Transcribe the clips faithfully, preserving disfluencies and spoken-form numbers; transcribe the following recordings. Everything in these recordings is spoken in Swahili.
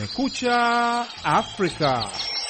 Kumekucha Afrika.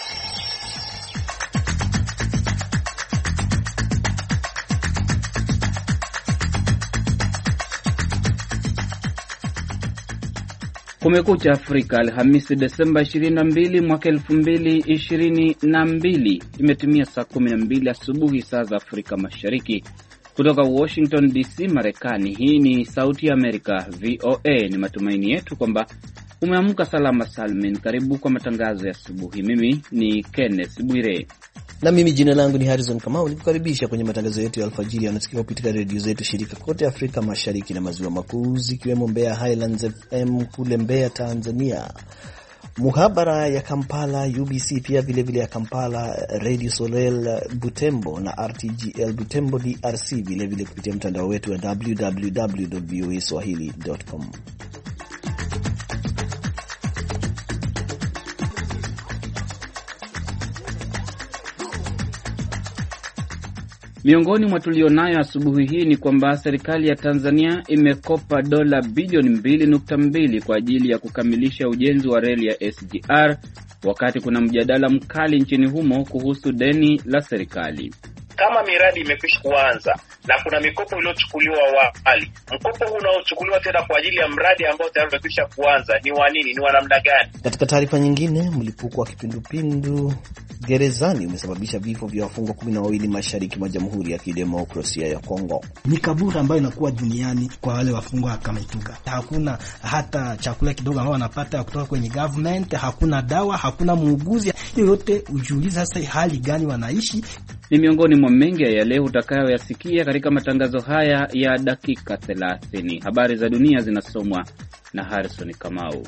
Kumekucha Afrika, Alhamisi Desemba ishirini na mbili mwaka elfu mbili ishirini na mbili. Imetimia saa kumi na mbili asubuhi saa za Afrika Mashariki. Kutoka Washington D C, Marekani. Hii ni Sauti ya Amerika, V O A. Ni matumaini yetu kwamba umeamka salama salmin. Karibu kwa matangazo ya asubuhi. Mimi ni Kenneth Bwire. Na mimi jina langu ni Harrison Kamau, nikukaribisha kwenye matangazo yetu ya alfajiri yanayosikika kupitia redio zetu shirika kote Afrika Mashariki na Maziwa Makuu, zikiwemo Mbeya Highlands F M kule Mbeya Tanzania, Muhabara ya Kampala U B C, pia vile vile ya Kampala, Radio Soleil Butembo na R T G L Butembo D R C, vile vile kupitia mtandao wetu wa w w w dot v o a swahili dot com. Miongoni mwa tulionayo asubuhi hii ni kwamba serikali ya Tanzania imekopa dola bilioni mbili nukta mbili kwa ajili ya kukamilisha ujenzi wa reli ya S G R, wakati kuna mjadala mkali nchini humo kuhusu deni la serikali. Kama miradi imekwisha kuanza na kuna mikopo iliyochukuliwa awali, mkopo huu unaochukuliwa tena kwa ajili ya mradi ambao tayari umekwisha kuanza ni wa nini, ni wa namna gani? Katika taarifa nyingine, mlipuko wa kipindupindu gerezani umesababisha vifo vya wafungwa kumi na wawili mashariki mwa Jamhuri ya Kidemokrasia ya Kongo. Ni kaburi ambayo inakuwa duniani kwa wale wafungwa kama Ituga. Hakuna hata chakula kidogo ambao wanapata kutoka kwenye government, hakuna dawa, hakuna muuguzi. Yote ujiuliza sasa hali gani wanaishi. Ni miongoni mwa mengi ya leo utakayoyasikia katika matangazo haya ya dakika thelathini. Habari za dunia zinasomwa na Harrison Kamau.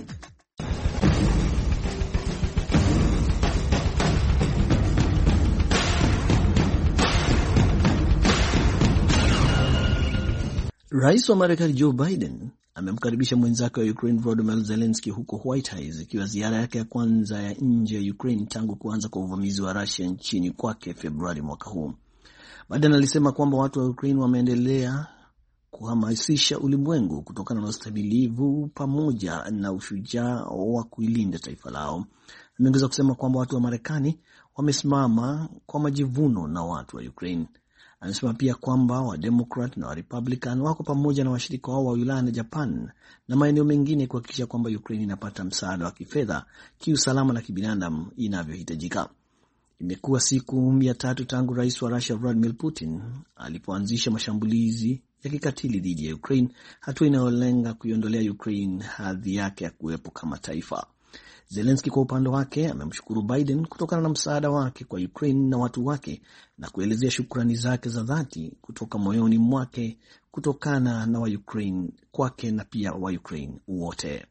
Rais wa Marekani Joe Biden amemkaribisha mwenzake wa Ukraine Volodymyr Zelensky huko White House, ikiwa ziara yake ya kwanza ya nje ya Ukraine tangu kuanza kwa uvamizi wa Russia nchini kwake Februari mwaka huu. Biden alisema kwamba watu wa Ukraine wameendelea kuhamasisha ulimwengu kutokana na ustahimilivu pamoja na ushujaa wa kuilinda taifa lao. Ameongeza kusema kwamba watu wa Marekani wamesimama kwa majivuno na watu wa Ukraine. Anasema pia kwamba wa Democrat na wa Republican wako pamoja na washirika wao wa Ulaya na Japan na maeneo mengine kuhakikisha kwamba Ukraine inapata msaada wa kifedha, kiusalama na kibinadamu inavyohitajika. Imekuwa siku mia tatu tangu rais wa Russia Vladimir Putin alipoanzisha mashambulizi ya kikatili dhidi ya Ukraine, hatua inayolenga kuiondolea Ukraine hadhi yake ya kuwepo kama taifa. Zelensky kwa upande wake amemshukuru Biden kutokana na msaada wake kwa Ukraine na watu wake na kuelezea shukrani zake za dhati kutoka moyoni mwake kutokana na wa Ukraine kwake na pia wa Ukraine wote.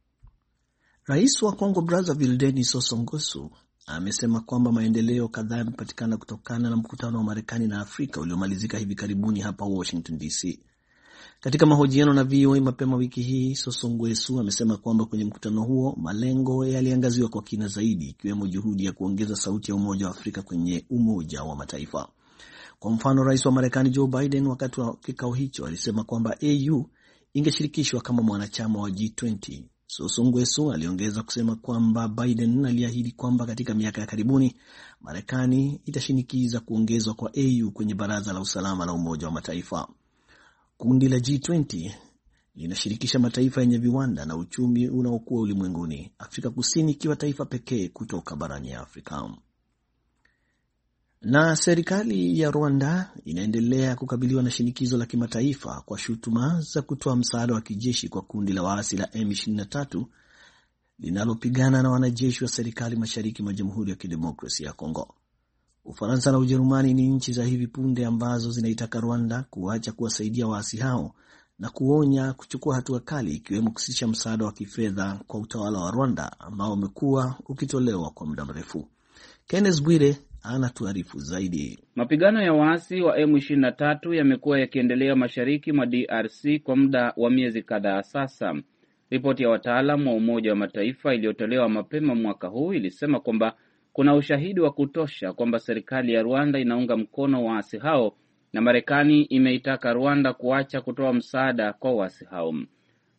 Rais wa Kongo Brazzaville Denis Sassou Nguesso amesema kwamba maendeleo kadhaa yamepatikana kutokana na mkutano wa Marekani na Afrika uliomalizika hivi karibuni hapa Washington D C. Katika mahojiano na V O A mapema wiki hii, Sassou Nguesso amesema kwamba kwenye mkutano huo malengo yaliangaziwa kwa kina zaidi, ikiwemo juhudi ya kuongeza sauti ya Umoja wa Afrika kwenye Umoja wa Mataifa. Kwa mfano, rais wa Marekani Joe Biden wakati wa kikao hicho alisema kwamba A U ingeshirikishwa kama mwanachama wa G twenty. Sassou Nguesso aliongeza kusema kwamba Biden aliahidi kwamba katika miaka ya karibuni Marekani itashinikiza kuongezwa kwa A U kwenye Baraza la Usalama la Umoja wa Mataifa. Kundi la G twenty linashirikisha mataifa yenye viwanda na uchumi unaokuwa ulimwenguni, Afrika Kusini ikiwa taifa pekee kutoka barani Afrika. Na serikali ya Rwanda inaendelea kukabiliwa na shinikizo la kimataifa kwa shutuma za kutoa msaada wa kijeshi kwa kundi la waasi la M ishirini na tatu linalopigana na wanajeshi wa serikali mashariki mwa Jamhuri ya Kidemokrasia ya Kongo. Ufaransa na Ujerumani ni nchi za hivi punde ambazo zinaitaka Rwanda kuacha kuwasaidia waasi hao na kuonya kuchukua hatua kali, ikiwemo kusitisha msaada wa kifedha kwa utawala wa Rwanda ambao umekuwa ukitolewa kwa muda mrefu. Kenneth Bwire anatuarifu zaidi. Mapigano ya waasi wa M ishirini na tatu yamekuwa yakiendelea mashariki mwa D R C kwa muda wa miezi kadhaa sasa. Ripoti ya wataalamu wa Umoja wa Mataifa iliyotolewa mapema mwaka huu ilisema kwamba kuna ushahidi wa kutosha kwamba serikali ya Rwanda inaunga mkono waasi hao na Marekani imeitaka Rwanda kuacha kutoa msaada kwa waasi hao.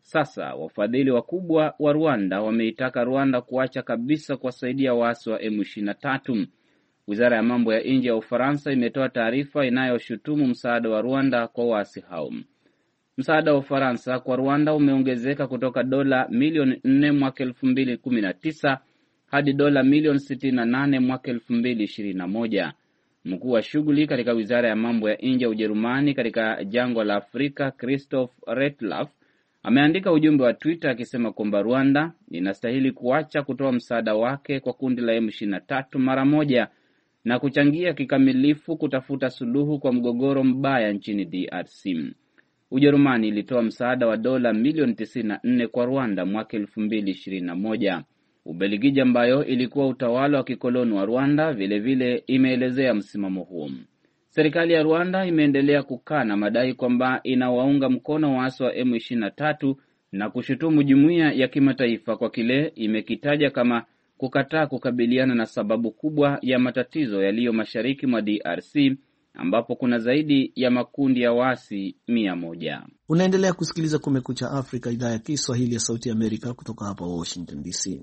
Sasa wafadhili wakubwa wa Rwanda wameitaka Rwanda kuacha kabisa kuwasaidia waasi wa M ishirini na tatu. Wizara ya mambo ya nje ya Ufaransa imetoa taarifa inayoshutumu msaada wa Rwanda kwa waasi hao. Msaada wa Ufaransa kwa Rwanda umeongezeka kutoka dola milioni nne mwaka elfu mbili kumi na tisa hadi dola milioni sitini na nane mwaka elfu mbili ishirini na moja. Mkuu wa shughuli katika Wizara ya mambo ya nje ya Ujerumani katika jangwa la Afrika, Christoph Rettlaff, ameandika ujumbe wa Twitter akisema kwamba Rwanda inastahili kuacha kutoa msaada wake kwa kundi la M ishirini na tatu mara moja na kuchangia kikamilifu kutafuta suluhu kwa mgogoro mbaya nchini D R C. Ujerumani ilitoa msaada wa dola milioni tisini na nne kwa Rwanda mwaka elfu mbili ishirini na moja. Ubelgiji ambayo ilikuwa utawala wa kikoloni wa Rwanda vile vile imeelezea msimamo huo. Serikali ya Rwanda imeendelea kukana madai kwamba inawaunga mkono waasi wa M ishirini na tatu na kushutumu jumuiya ya kimataifa kwa kile imekitaja kama kukataa kukabiliana na sababu kubwa ya matatizo yaliyo mashariki mwa D R C ambapo kuna zaidi ya makundi ya waasi mia moja. Unaendelea kusikiliza Kumekucha Afrika, idhaa ya Kiswahili ya Sauti ya Amerika kutoka hapa Washington D C.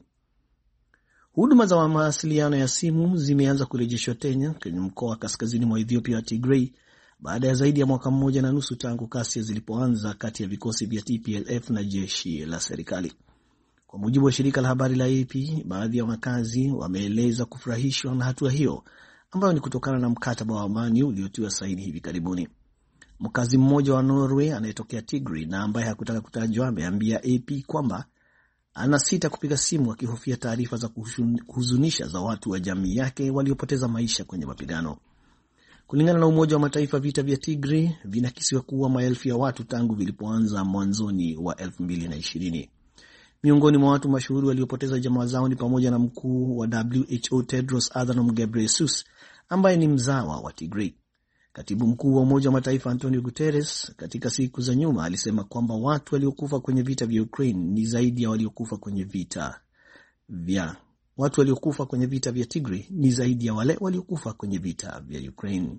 Huduma za mawasiliano ya simu zimeanza kurejeshwa tena kwenye mkoa wa kaskazini mwa Ethiopia wa Tigray baada ya zaidi ya mwaka mmoja na nusu tangu kasi zilipoanza kati ya vikosi vya T P L F na jeshi la serikali. Kwa mujibu wa shirika la habari la A P, baadhi ya wakazi wameeleza kufurahishwa na hatua hiyo ambayo ni kutokana na mkataba wa amani uliotiwa saini hivi karibuni. Mkazi mmoja wa Norway anayetokea Tigray na ambaye hakutaka kutajwa ameambia A P kwamba anasita kupiga simu akihofia taarifa za kuhuzunisha za watu wa jamii yake waliopoteza maisha kwenye mapigano. Kulingana na Umoja wa Mataifa, vita vya Tigray vinakisiwa kuwa maelfu ya watu tangu vilipoanza mwanzoni wa elfu mbili na ishirini. Miongoni mwa watu mashuhuri waliopoteza jamaa zao ni pamoja na mkuu wa W H O Tedros Adhanom Ghebreyesus ambaye ni mzawa wa Tigray. Katibu mkuu wa Umoja wa Mataifa Antonio Guterres katika siku za nyuma alisema kwamba watu waliokufa kwenye vita vya Ukraine ni zaidi ya waliokufa kwenye vita vya watu waliokufa kwenye vita vya Tigray ni zaidi ya wale waliokufa kwenye vita vya Ukraine.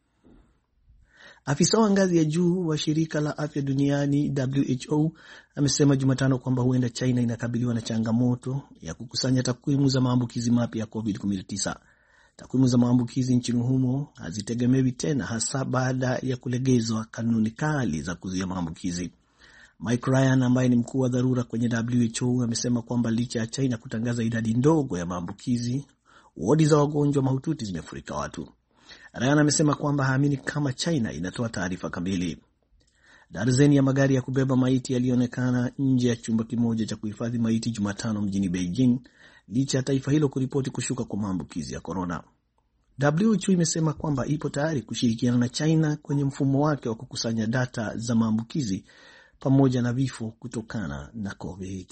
Afisa wa ngazi ya juu wa shirika la afya duniani W H O amesema Jumatano kwamba huenda China inakabiliwa na changamoto ya kukusanya takwimu za maambukizi mapya ya COVID kumi na tisa. Takwimu za maambukizi nchini humo hazitegemewi tena, hasa baada ya kulegezwa kanuni kali za kuzuia maambukizi. Mike Ryan ambaye ni mkuu wa dharura kwenye W H O amesema kwamba licha ya China kutangaza idadi ndogo ya maambukizi, wodi za wagonjwa mahututi zimefurika watu. Ryan amesema kwamba haamini kama China inatoa taarifa kamili. Darzeni ya magari ya kubeba maiti yalionekana nje ya chumba kimoja cha kuhifadhi maiti Jumatano mjini Beijing, licha ya taifa hilo kuripoti kushuka kwa maambukizi ya corona. W H O imesema kwamba ipo tayari kushirikiana na China kwenye mfumo wake wa kukusanya data za maambukizi pamoja na vifo kutokana na COVID.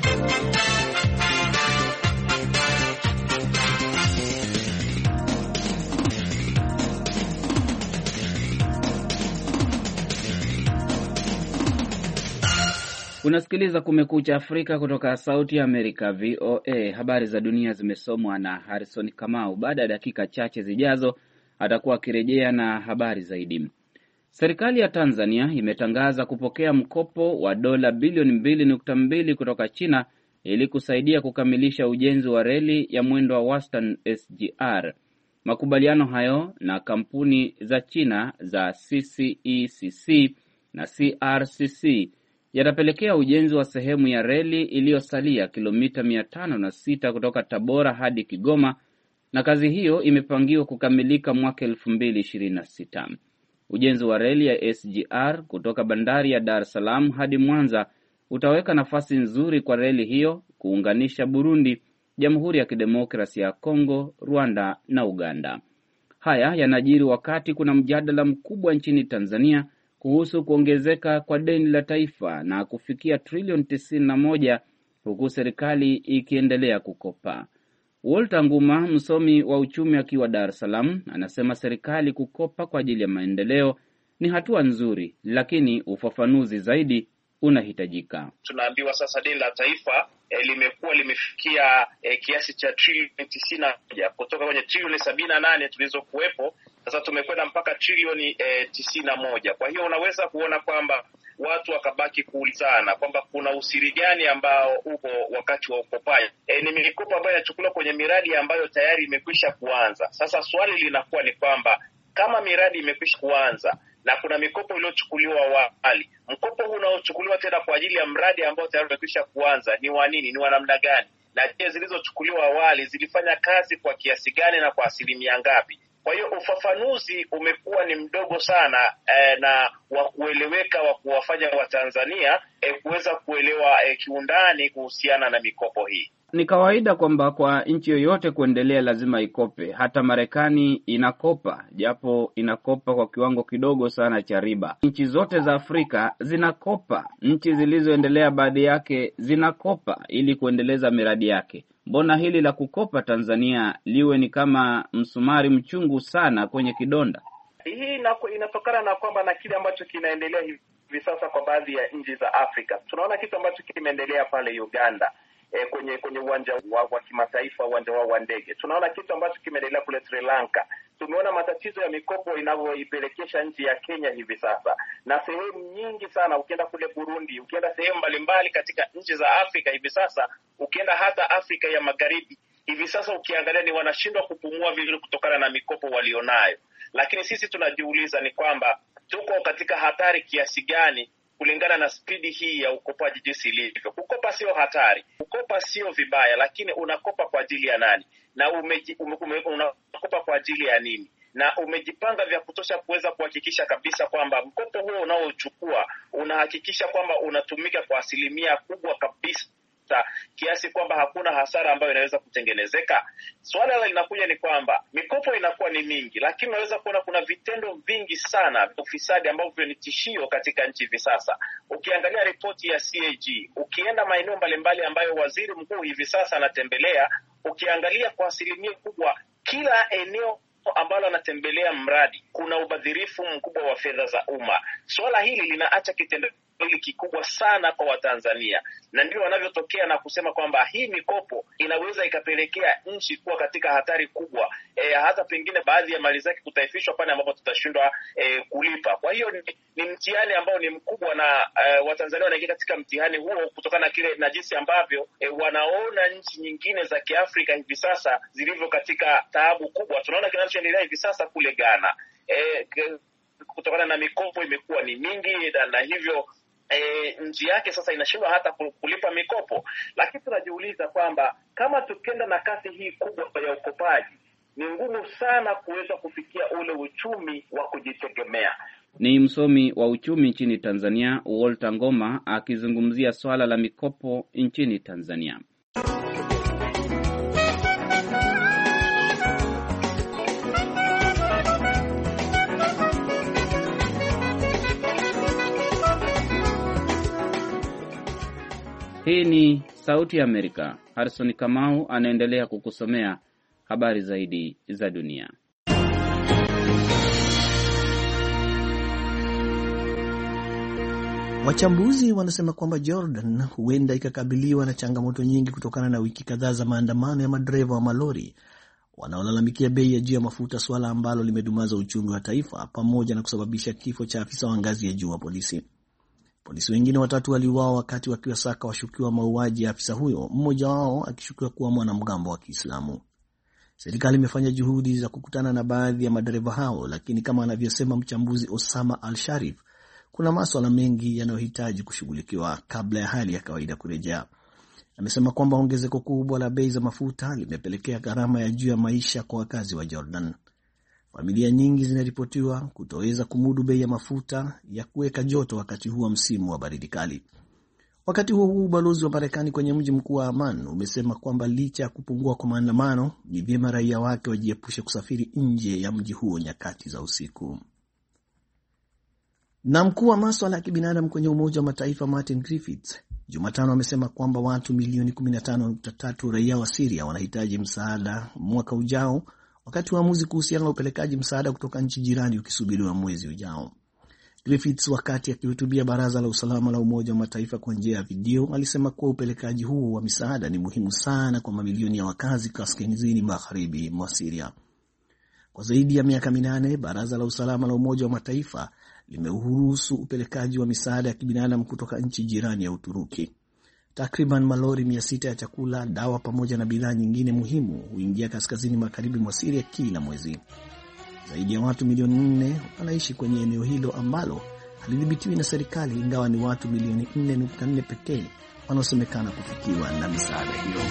Unasikiliza Kumekucha Afrika kutoka Sauti ya Amerika V O A. Habari za dunia zimesomwa na Harrison Kamau. Baada ya dakika chache zijazo atakuwa akirejea na habari zaidi. Serikali ya Tanzania imetangaza kupokea mkopo wa dola bilioni mbili nukta mbili kutoka China ili kusaidia kukamilisha ujenzi wa reli ya mwendo wa wastani S G R. Makubaliano hayo na kampuni za China za C C E C C na C R C C yatapelekea ujenzi wa sehemu ya reli iliyosalia kilomita mia tano na sita kutoka Tabora hadi Kigoma, na kazi hiyo imepangiwa kukamilika mwaka elfu mbili ishirini na sita. Ujenzi wa reli ya S G R kutoka bandari ya Dar es Salaam hadi Mwanza utaweka nafasi nzuri kwa reli hiyo kuunganisha Burundi, Jamhuri ya Kidemokrasia ya Kongo, Rwanda na Uganda. Haya yanajiri wakati kuna mjadala mkubwa nchini Tanzania kuhusu kuongezeka kwa deni la taifa na kufikia trilioni tisini na moja, huku serikali ikiendelea kukopa. Walter Nguma, msomi wa uchumi akiwa Dar es Salaam, anasema serikali kukopa kwa ajili ya maendeleo ni hatua nzuri, lakini ufafanuzi zaidi unahitajika. Tunaambiwa sasa deni la taifa eh, limekuwa limefikia eh, kiasi cha trilioni tisini na moja kutoka kwenye trilioni sabini na nane tulizokuwepo Sasa tumekwenda mpaka trilioni e, tisini na moja. Kwa hiyo unaweza kuona kwamba watu wakabaki kuulizana kwamba kuna usiri gani ambao upo wakati wa ukopaji. E, ni mikopo ambayo inachukuliwa kwenye miradi ambayo tayari imekwisha kuanza. Sasa swali linakuwa ni kwamba kama miradi imekwisha kuanza na kuna mikopo iliyochukuliwa awali, mkopo huu unaochukuliwa tena kwa ajili ya mradi ambao tayari umekwisha kuanza ni wa nini, ni wa namna gani? Na je, zilizochukuliwa awali zilifanya kazi kwa kiasi gani na kwa asilimia ngapi? Kwa hiyo ufafanuzi umekuwa ni mdogo sana eh, na wa kueleweka wa kuwafanya Watanzania eh, kuweza kuelewa eh, kiundani kuhusiana na mikopo hii. Ni kawaida kwamba kwa nchi yoyote kuendelea lazima ikope. Hata Marekani inakopa, japo inakopa kwa kiwango kidogo sana cha riba. Nchi zote za Afrika zinakopa. Nchi zilizoendelea baadhi yake zinakopa ili kuendeleza miradi yake. Mbona hili la kukopa Tanzania liwe ni kama msumari mchungu sana kwenye kidonda? Hii inatokana na kwamba na kile ambacho kinaendelea hivi sasa kwa baadhi ya nchi za Afrika. Tunaona kitu ambacho kimeendelea pale Uganda. E, kwenye kwenye uwanja wa, wa kimataifa, uwanja wao wa ndege. Tunaona kitu ambacho kimeendelea kule Sri Lanka. Tumeona matatizo ya mikopo inavyoipelekesha nchi ya Kenya hivi sasa, na sehemu nyingi sana. Ukienda kule Burundi, ukienda sehemu mbalimbali katika nchi za Afrika hivi sasa, ukienda hata Afrika ya Magharibi hivi sasa, ukiangalia ni wanashindwa kupumua vizuri kutokana na mikopo walionayo. Lakini sisi tunajiuliza ni kwamba tuko katika hatari kiasi gani kulingana na spidi hii ya ukopaji jinsi ilivyo. Kukopa sio hatari, kukopa sio vibaya, lakini unakopa kwa ajili ya nani? Na umeji, ume, ume, unakopa kwa ajili ya nini? Na umejipanga vya kutosha kuweza kuhakikisha kabisa kwamba mkopo huo unaochukua unahakikisha kwamba unatumika kwa asilimia kubwa kabisa, kiasi kwamba hakuna hasara ambayo inaweza kutengenezeka. Swala la linakuja ni kwamba mikopo inakuwa ni mingi, lakini unaweza kuona kuna vitendo vingi sana vya ufisadi ambavyo ni tishio katika nchi hivi sasa. Ukiangalia ripoti ya C A G, ukienda maeneo mbalimbali ambayo waziri mkuu hivi sasa anatembelea, ukiangalia kwa asilimia kubwa kila eneo ambalo anatembelea mradi kuna ubadhirifu mkubwa wa fedha za umma. Swala hili linaacha kitendo hili kikubwa sana kwa Watanzania, na ndio wanavyotokea na kusema kwamba hii mikopo inaweza ikapelekea nchi kuwa katika hatari kubwa, e, hata pengine baadhi ya mali zake kutaifishwa pale ambapo tutashindwa e, kulipa. Kwa hiyo ni, ni mtihani ambao ni mkubwa, na e, Watanzania wanaingia katika mtihani huo kutokana na kile na jinsi ambavyo e, wanaona nchi nyingine za Kiafrika hivi sasa zilivyo katika taabu kubwa. Tunaona kinachoendelea hivi sasa kule Ghana, e, kutokana na mikopo imekuwa ni mingi, na, na hivyo E, nchi yake sasa inashindwa hata kulipa mikopo. Lakini tunajiuliza kwamba kama tukenda na kasi hii kubwa ya ukopaji, ni ngumu sana kuweza kufikia ule uchumi wa kujitegemea. Ni msomi wa uchumi nchini Tanzania, Walter Ngoma, akizungumzia swala la mikopo nchini Tanzania. Hii ni Sauti ya Amerika. Harrison Kamau anaendelea kukusomea habari zaidi za dunia. Wachambuzi wanasema kwamba Jordan huenda ikakabiliwa na changamoto nyingi kutokana na wiki kadhaa za maandamano ya madereva wa malori wanaolalamikia bei ya juu ya mafuta, swala ambalo limedumaza uchumi wa taifa pamoja na kusababisha kifo cha afisa wa ngazi ya juu wa polisi. Polisi wengine watatu waliuawa wakati wakiwasaka washukiwa mauaji ya afisa huyo, mmoja wao akishukiwa kuwa mwanamgambo wa Kiislamu. Serikali imefanya juhudi za kukutana na baadhi ya madereva hao, lakini kama anavyosema mchambuzi Osama Al-Sharif, kuna masuala mengi yanayohitaji kushughulikiwa kabla ya hali ya kawaida kurejea. Amesema kwamba ongezeko kubwa la bei za mafuta limepelekea gharama ya juu ya maisha kwa wakazi wa Jordan. Familia nyingi zinaripotiwa kutoweza kumudu bei ya mafuta ya kuweka joto wakati huu wa msimu wa baridi kali. Wakati huo huu, ubalozi wa Marekani kwenye mji mkuu wa Amman umesema kwamba licha ya kupungua kwa maandamano, ni vyema raia wake wajiepushe kusafiri nje ya mji huo nyakati za usiku. Na mkuu wa masuala ya kibinadamu kwenye Umoja wa Mataifa Martin Griffiths Jumatano amesema kwamba watu milioni kumi na tano nukta tatu raia wa Syria wanahitaji msaada mwaka ujao, wakati uamuzi kuhusiana na upelekaji msaada kutoka nchi jirani ukisubiriwa mwezi ujao. Griffiths, wakati akihutubia Baraza la Usalama la Umoja wa Mataifa kwa njia ya video, alisema kuwa upelekaji huo wa misaada ni muhimu sana kwa mamilioni ya wakazi kaskazini magharibi mwa Syria. Kwa zaidi ya miaka minane, Baraza la Usalama la Umoja wa Mataifa limeuruhusu upelekaji wa misaada ya kibinadamu kutoka nchi jirani ya Uturuki. Takriban malori mia sita ya chakula, dawa pamoja na bidhaa nyingine muhimu huingia kaskazini magharibi mwa Syria kila mwezi. Zaidi ya watu milioni nne wanaishi kwenye eneo hilo ambalo halidhibitiwi na serikali, ingawa ni watu milioni nne nukta nne pekee wanaosemekana kufikiwa na misaada hiyo.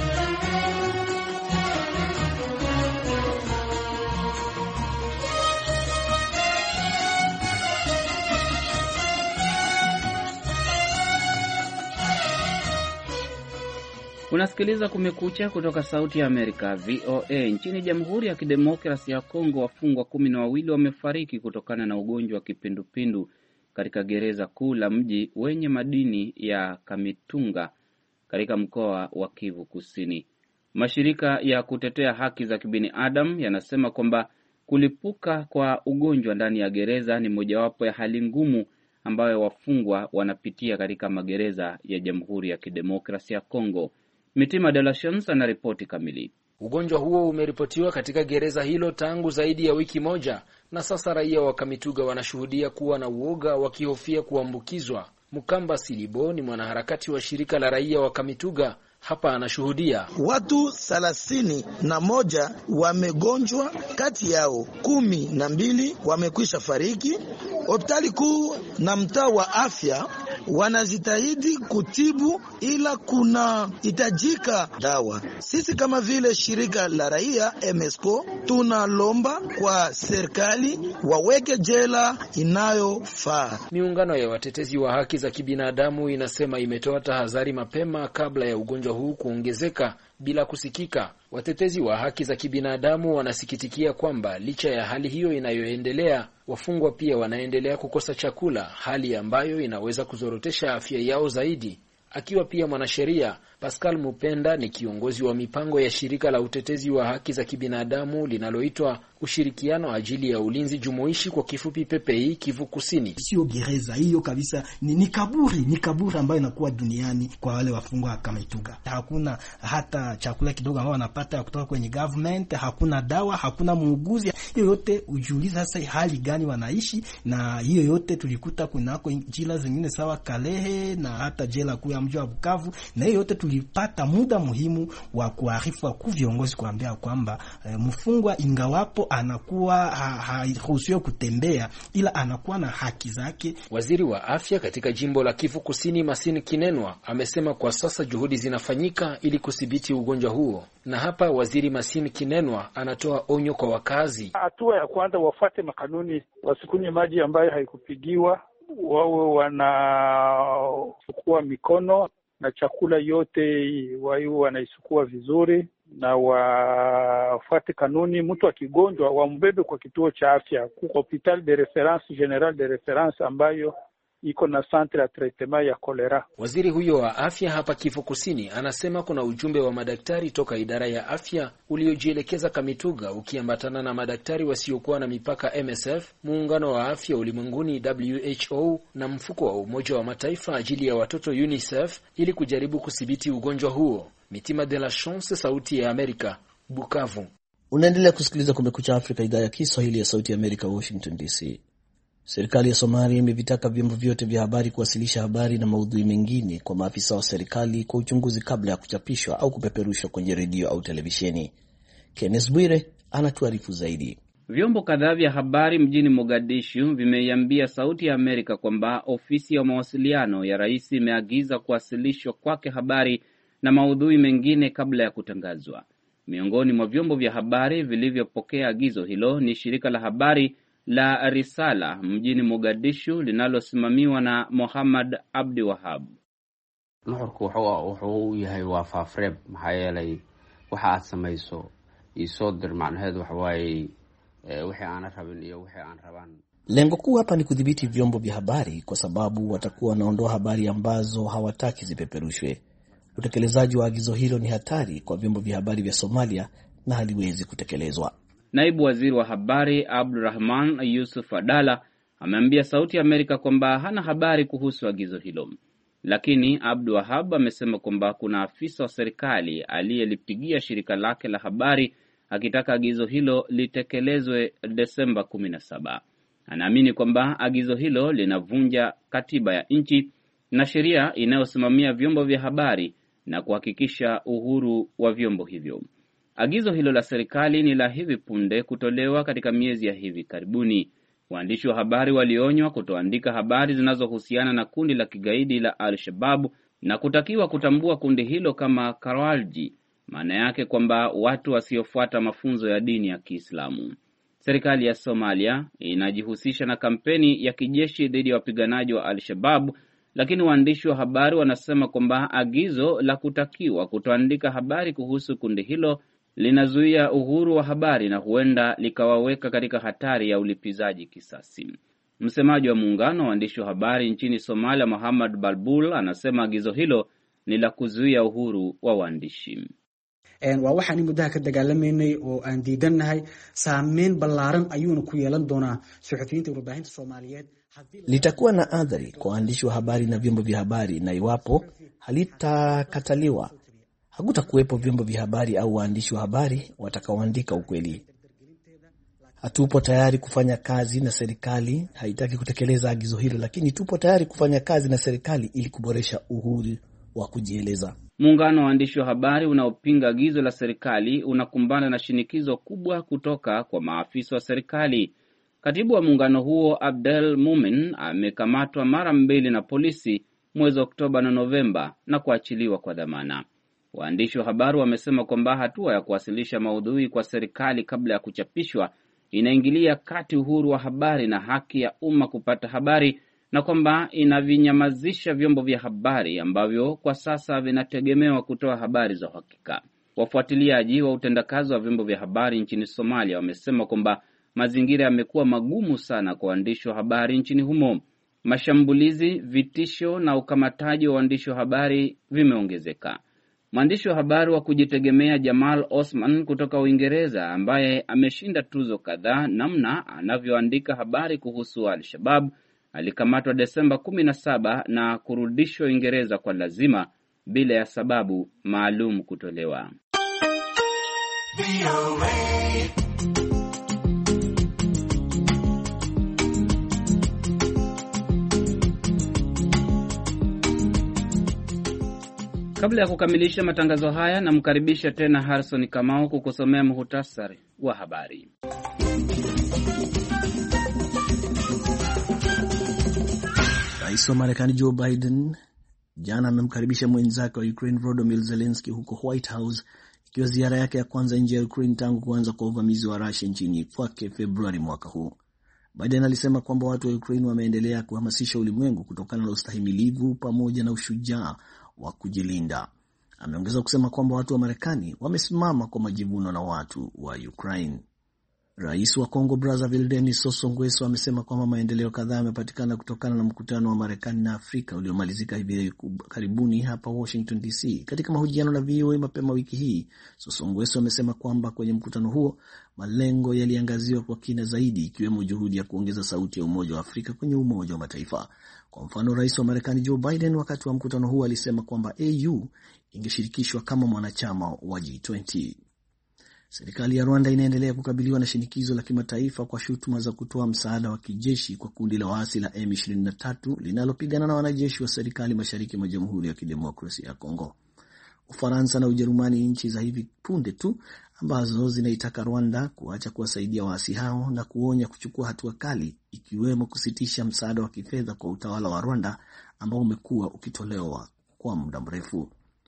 Unasikiliza Kumekucha kutoka Sauti ya Amerika, V O A. Nchini Jamhuri ya Kidemokrasia ya Kongo, wafungwa kumi na wawili wamefariki kutokana na ugonjwa wa kipindupindu katika gereza kuu la mji wenye madini ya Kamitunga katika mkoa wa Kivu Kusini. Mashirika ya kutetea haki za kibinadamu yanasema kwamba kulipuka kwa ugonjwa ndani ya gereza ni mojawapo ya hali ngumu ambayo wafungwa wanapitia katika magereza ya Jamhuri ya Kidemokrasia ya Kongo. Mitima de la Chance anaripoti kamili. Ugonjwa huo umeripotiwa katika gereza hilo tangu zaidi ya wiki moja, na sasa raia wa Kamituga wanashuhudia kuwa na uoga wakihofia kuambukizwa. Mukamba Silibo ni mwanaharakati wa shirika la raia wa Kamituga. Hapa anashuhudia watu thelathini na moja wamegonjwa, kati yao kumi na mbili wamekwisha fariki. Hospitali kuu na mtaa wa afya wanazitahidi kutibu, ila kuna hitajika dawa. Sisi kama vile shirika la raia M S C O tunalomba kwa serikali waweke jela inayofaa. Miungano ya watetezi wa haki za kibinadamu inasema imetoa tahadhari mapema kabla ya ugonjwa huu kuongezeka bila kusikika. Watetezi wa haki za kibinadamu wanasikitikia kwamba licha ya hali hiyo inayoendelea, wafungwa pia wanaendelea kukosa chakula, hali ambayo inaweza kuzorotesha afya yao zaidi. Akiwa pia mwanasheria, Pascal Mupenda ni kiongozi wa mipango ya shirika la utetezi wa haki za kibinadamu linaloitwa Ushirikiano ajili ya ulinzi jumuishi, kwa kifupi P P I, Kivu Kusini. Sio gereza hiyo kabisa, ni, ni kaburi, ni kaburi ambayo inakuwa duniani kwa wale wafungwa kama Ituga. Hakuna hata chakula kidogo ambao wanapata kutoka kwenye government, hakuna dawa, hakuna muuguzi. Hiyo yote ujiuliza sasa hali gani wanaishi, na hiyo yote tulikuta kunako jela zingine sawa Kalehe na hata jela kuu ya mji wa Bukavu, na hiyo yote tulipata muda muhimu wa kuarifu kwa viongozi kuambia kwamba e, mfungwa ingawapo anakuwa haruhusiwi ha, kutembea, ila anakuwa na haki zake. Waziri wa afya katika jimbo la Kivu Kusini, Masini Kinenwa, amesema kwa sasa juhudi zinafanyika ili kudhibiti ugonjwa huo. Na hapa waziri Masini Kinenwa anatoa onyo kwa wakazi. Hatua ya kwanza, wafuate makanuni, wasikunywe maji ambayo haikupigiwa, wawe wanachukua mikono, na chakula yote wao wanaisukua vizuri, na wafuate kanuni. Mtu akigonjwa wambebe kwa kituo cha afya, kwa hospital de reference general de reference ambayo iko na centre ya traitement ya kolera. Waziri huyo wa afya hapa Kivu Kusini anasema kuna ujumbe wa madaktari toka idara ya afya uliojielekeza Kamituga, ukiambatana na madaktari wasiokuwa na mipaka M S F, muungano wa afya ulimwenguni W H O na mfuko wa Umoja wa Mataifa ajili ya watoto UNICEF, ili kujaribu kudhibiti ugonjwa huo. Mitima de la Chance, Sauti ya Amerika, Bukavu. Unaendelea kusikiliza Kumekucha Afrika, idhaa ya Kiswahili ya Sauti ya Amerika, Washington D C. Serikali ya Somalia imevitaka vyombo vyote vya habari kuwasilisha habari na maudhui mengine kwa maafisa wa serikali kwa uchunguzi kabla ya kuchapishwa au kupeperushwa kwenye redio au televisheni. Kenneth Bwire anatuarifu zaidi. Vyombo kadhaa vya habari mjini Mogadishu vimeiambia Sauti ya Amerika kwamba ofisi ya mawasiliano ya rais imeagiza kuwasilishwa kwake habari na maudhui mengine kabla ya kutangazwa. Miongoni mwa vyombo vya habari vilivyopokea agizo hilo ni shirika la habari la Risala mjini Mogadishu linalosimamiwa na Mohamed Abdi Wahab. nuxurku wuxuu u yahay waa faafreeb maxaa yeelay waxa aad samayso isoo dir macnaheedu waxa waaye wixii aan rabin iyo wixii aan rabaan. Lengo kuu hapa ni kudhibiti vyombo vya habari kwa sababu watakuwa wanaondoa habari ambazo hawataki zipeperushwe. Utekelezaji wa agizo hilo ni hatari kwa vyombo vya habari vya Somalia na haliwezi kutekelezwa. Naibu waziri wa habari Abdurrahman Yusuf Adala ameambia Sauti ya Amerika kwamba hana habari kuhusu agizo hilo. Lakini Abdu Wahab amesema kwamba kuna afisa wa serikali aliyelipigia shirika lake la habari akitaka agizo hilo litekelezwe Desemba kumi na saba. Anaamini kwamba agizo hilo linavunja katiba ya nchi na sheria inayosimamia vyombo vya habari na kuhakikisha uhuru wa vyombo hivyo. Agizo hilo la serikali ni la hivi punde kutolewa katika miezi ya hivi karibuni. Waandishi wa habari walionywa kutoandika habari zinazohusiana na kundi la kigaidi la Al-Shabaab na kutakiwa kutambua kundi hilo kama Khawarij, maana yake kwamba watu wasiofuata mafunzo ya dini ya Kiislamu. Serikali ya Somalia inajihusisha na kampeni ya kijeshi dhidi ya wapiganaji wa Al-Shabaab, lakini waandishi wa habari wanasema kwamba agizo la kutakiwa kutoandika habari kuhusu kundi hilo linazuia uhuru wa habari na huenda likawaweka katika hatari ya ulipizaji kisasi. Msemaji wa muungano wa waandishi wa habari nchini Somalia, Muhammad Balbul, anasema agizo hilo ni la kuzuia uhuru wa waandishi. waa waxaan muddaha ka dagaalameynay oo aan diidanahay saameyn ballaaran ayuuna ku yeelan doonaa suxufiyiinta warbaahinta Soomaaliyeed. Litakuwa na athari kwa waandishi wa habari na vyombo vya habari, na iwapo halitakataliwa hakutakuwepo vyombo vya habari au waandishi wa habari watakaoandika ukweli. Hatupo tayari kufanya kazi na serikali haitaki kutekeleza agizo hilo, lakini tupo tayari kufanya kazi na serikali ili kuboresha uhuru wa kujieleza. Muungano wa waandishi wa habari unaopinga agizo la serikali unakumbana na shinikizo kubwa kutoka kwa maafisa wa serikali. Katibu wa muungano huo, Abdel Mumin, amekamatwa mara mbili na polisi mwezi Oktoba na Novemba na kuachiliwa kwa dhamana. Waandishi wa habari wamesema kwamba hatua ya kuwasilisha maudhui kwa serikali kabla ya kuchapishwa inaingilia kati uhuru wa habari na haki ya umma kupata habari, na kwamba inavinyamazisha vyombo vya habari ambavyo kwa sasa vinategemewa kutoa habari za uhakika. Wafuatiliaji wa utendakazi wa vyombo vya habari nchini Somalia wamesema kwamba mazingira yamekuwa magumu sana kwa waandishi wa habari nchini humo. Mashambulizi, vitisho na ukamataji wa waandishi wa habari vimeongezeka. Mwandishi wa habari wa kujitegemea Jamal Osman kutoka Uingereza, ambaye ameshinda tuzo kadhaa namna anavyoandika habari kuhusu Al-Shabaab, alikamatwa Desemba kumi na saba na kurudishwa Uingereza kwa lazima bila ya sababu maalum kutolewa. Kabla ya kukamilisha matangazo haya, namkaribisha tena Harrison Kamau kukusomea muhtasari wa habari. Rais wa Marekani Joe Biden jana amemkaribisha mwenzake wa Ukraine Volodymyr Zelensky huko White House, ikiwa ziara yake ya kwanza nje ya Ukraine tangu kuanza kwa uvamizi wa Russia nchini kwake Februari mwaka huu. Biden alisema kwamba watu wa Ukraine wameendelea kuhamasisha ulimwengu kutokana na ustahimilivu pamoja na ushujaa wa kujilinda. Ameongeza kusema kwamba watu wa Marekani wamesimama kwa majivuno na watu wa Ukraine. Rais wa Congo Brazzaville Denis Sassou Nguesso amesema kwamba maendeleo kadhaa yamepatikana kutokana na mkutano wa Marekani na Afrika uliomalizika hivi karibuni hapa Washington D C. Katika mahojiano na V O A mapema wiki hii, Sassou Nguesso amesema kwamba kwenye mkutano huo malengo yaliangaziwa kwa kina zaidi, ikiwemo juhudi ya kuongeza sauti ya Umoja wa Afrika kwenye Umoja wa Mataifa. Kwa mfano, Rais wa Marekani Joe Biden wakati wa mkutano huo alisema kwamba A U ingeshirikishwa kama mwanachama wa G twenty. Serikali ya Rwanda inaendelea kukabiliwa na shinikizo la kimataifa kwa shutuma za kutoa msaada wa kijeshi kwa kundi la waasi la M ishirini na tatu linalopigana na wanajeshi wa serikali mashariki mwa Jamhuri ya Kidemokrasia ya Kongo. Ufaransa na Ujerumani, nchi za hivi punde tu ambazo zinaitaka Rwanda kuacha kuwasaidia waasi hao na kuonya kuchukua hatua kali, ikiwemo kusitisha msaada wa kifedha kwa utawala wa Rwanda ambao umekuwa ukitolewa kwa muda mrefu.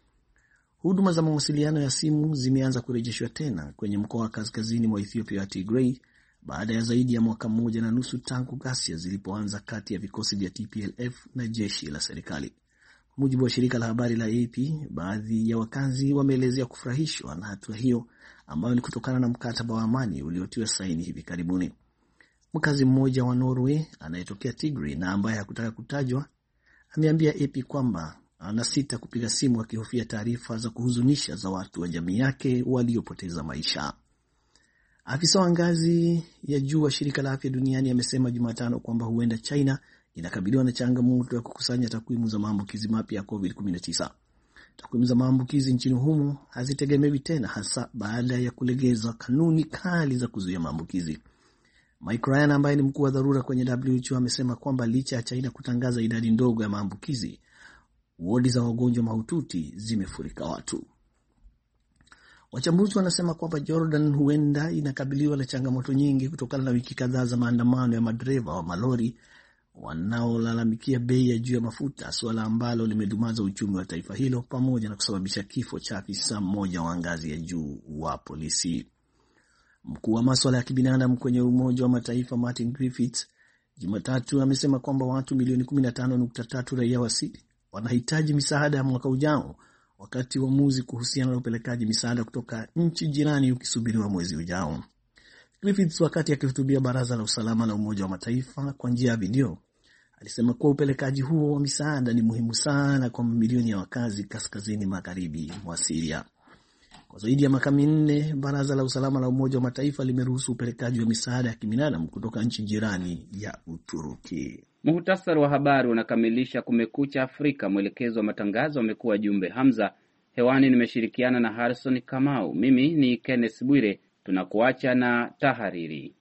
Huduma za mawasiliano ya simu zimeanza kurejeshwa tena kwenye mkoa wa kaskazini mwa Ethiopia wa Tigray baada ya zaidi ya mwaka mmoja na nusu tangu ghasia zilipoanza kati ya vikosi vya T P L F na jeshi la serikali. Kwa mujibu wa shirika la habari la A P, baadhi ya wakazi wameelezea kufurahishwa na hatua hiyo ambayo ni kutokana na mkataba wa amani uliotiwa saini hivi karibuni. Mkazi mmoja wa Norway anayetokea Tigray na ambaye hakutaka kutajwa ameambia A P kwamba anasita kupiga simu akihofia taarifa za kuhuzunisha za watu wa jamii yake waliopoteza maisha. Afisa wa ngazi ya juu wa shirika la afya duniani amesema Jumatano kwamba huenda China inakabiliwa na changamoto ya kukusanya takwimu za maambukizi mapya ya covid kumi na tisa. Takwimu za maambukizi nchini humo hazitegemewi tena, hasa baada ya kulegeza kanuni kali za kuzuia maambukizi. Mike Ryan ambaye ni mkuu wa dharura kwenye W H O amesema kwamba licha ya China kutangaza idadi ndogo ya maambukizi, wodi za wagonjwa mahututi zimefurika watu. Wachambuzi wanasema kwamba Jordan huenda inakabiliwa na changamoto nyingi kutokana na wiki kadhaa za maandamano ya madereva wa malori wanaolalamikia bei ya juu ya mafuta, suala ambalo limedumaza uchumi wa taifa hilo pamoja na kusababisha kifo cha afisa mmoja wa ngazi ya juu wa polisi. Mkuu wa masuala ya kibinadamu kwenye Umoja wa Mataifa Martin Griffiths Jumatatu amesema kwamba watu milioni kumi na tano nukta tatu raia wa Syria wanahitaji misaada ya mwaka ujao, wakati uamuzi kuhusiana na upelekaji misaada kutoka nchi jirani ukisubiriwa mwezi ujao. Griffiths, wakati akihutubia Baraza la Usalama la Umoja wa Mataifa kwa njia ya video, alisema kuwa upelekaji huo wa misaada ni muhimu sana kwa mamilioni ya wakazi kaskazini magharibi mwa Syria. Kwa zaidi ya miaka minne, Baraza la Usalama la Umoja wa Mataifa limeruhusu upelekaji wa misaada ya kibinadamu kutoka nchi jirani ya Uturuki. Muhtasari wa habari unakamilisha Kumekucha Afrika. Mwelekezo wa matangazo amekuwa Jumbe Hamza. Hewani nimeshirikiana na Harrison Kamau. Mimi ni Kenneth Bwire. Tunakuacha na tahariri.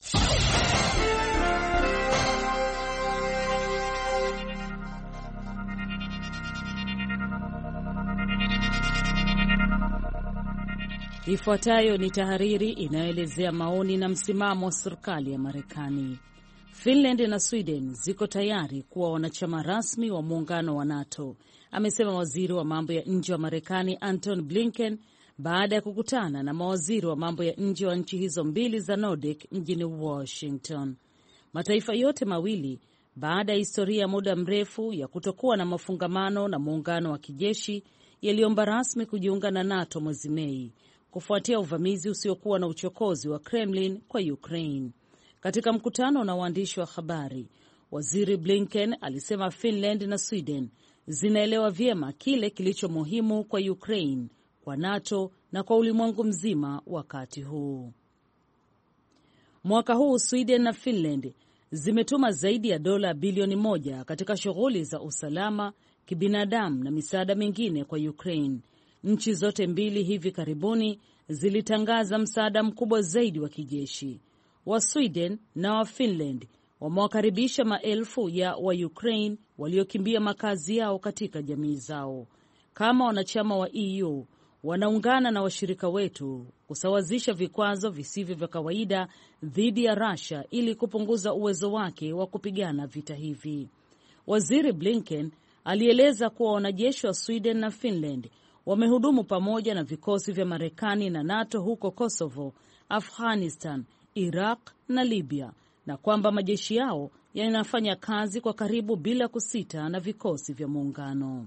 Ifuatayo ni tahariri inayoelezea maoni na msimamo wa serikali ya Marekani. Finland na Sweden ziko tayari kuwa wanachama rasmi wa muungano wa NATO, amesema waziri wa mambo ya nje wa Marekani Anton Blinken baada ya kukutana na mawaziri wa mambo ya nje wa nchi hizo mbili za Nordic mjini Washington. Mataifa yote mawili, baada ya historia ya muda mrefu ya kutokuwa na mafungamano na muungano wa kijeshi, yaliomba rasmi kujiunga na NATO mwezi Mei kufuatia uvamizi usiokuwa na uchokozi wa Kremlin kwa Ukraine. Katika mkutano na waandishi wa habari, waziri Blinken alisema Finland na Sweden zinaelewa vyema kile kilicho muhimu kwa Ukraine, kwa NATO na kwa ulimwengu mzima wakati huu. Mwaka huu Sweden na Finland zimetuma zaidi ya dola bilioni moja katika shughuli za usalama, kibinadamu na misaada mingine kwa Ukraine. Nchi zote mbili hivi karibuni zilitangaza msaada mkubwa zaidi wa kijeshi. Wa Sweden na wa Finland wamewakaribisha maelfu ya wa Ukraine waliokimbia makazi yao katika jamii zao. Kama wanachama wa E U, wanaungana na washirika wetu kusawazisha vikwazo visivyo vya kawaida dhidi ya Russia ili kupunguza uwezo wake wa kupigana vita hivi. Waziri Blinken alieleza kuwa wanajeshi wa Sweden na Finland wamehudumu pamoja na vikosi vya Marekani na NATO huko Kosovo, Afghanistan, Iraq na Libya, na kwamba majeshi yao yanafanya kazi kwa karibu bila kusita na vikosi vya muungano.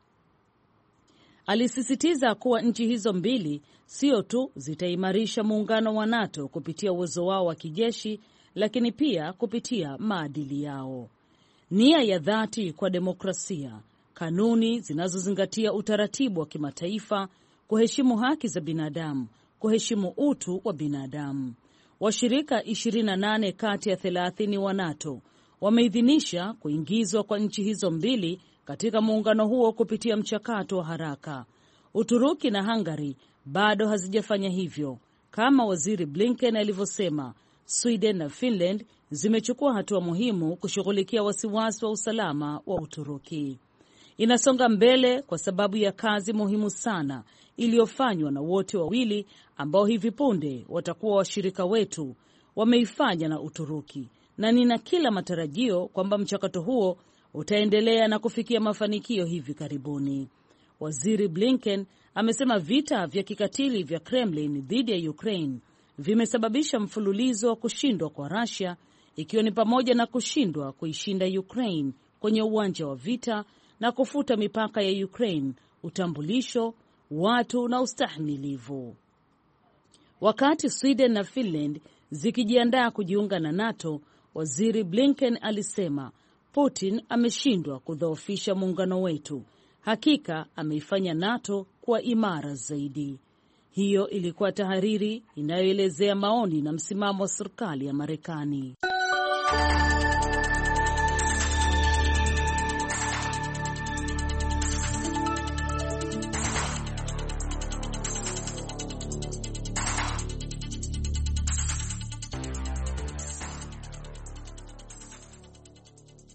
Alisisitiza kuwa nchi hizo mbili sio tu zitaimarisha muungano wa NATO kupitia uwezo wao wa kijeshi, lakini pia kupitia maadili yao. Nia ya dhati kwa demokrasia, kanuni zinazozingatia utaratibu wa kimataifa, kuheshimu haki za binadamu, kuheshimu utu wa binadamu. Washirika ishirini na nane kati ya thelathini wa NATO wameidhinisha kuingizwa kwa nchi hizo mbili katika muungano huo kupitia mchakato wa haraka. Uturuki na Hungary bado hazijafanya hivyo. Kama waziri Blinken alivyosema, Sweden na Finland zimechukua hatua muhimu kushughulikia wasiwasi wa usalama wa Uturuki. Inasonga mbele kwa sababu ya kazi muhimu sana iliyofanywa na wote wawili ambao hivi punde watakuwa washirika wetu, wameifanya na Uturuki, na nina kila matarajio kwamba mchakato huo utaendelea na kufikia mafanikio hivi karibuni. Waziri Blinken amesema vita vya kikatili vya Kremlin dhidi ya Ukraine vimesababisha mfululizo wa kushindwa kwa Russia, ikiwa ni pamoja na kushindwa kuishinda Ukraine kwenye uwanja wa vita na kufuta mipaka ya Ukraine, utambulisho, watu na ustahimilivu. Wakati Sweden na Finland zikijiandaa kujiunga na NATO, waziri Blinken alisema Putin ameshindwa kudhoofisha muungano wetu. Hakika ameifanya NATO kuwa imara zaidi. Hiyo ilikuwa tahariri inayoelezea maoni na msimamo wa serikali ya Marekani.